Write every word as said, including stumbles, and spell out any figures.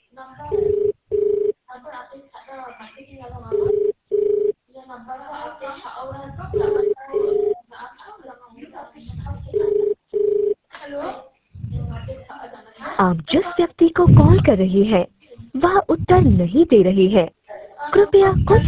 आप जिस व्यक्ति को कॉल कर रही हैं वह उत्तर नहीं दे रही है। कृपया कुछ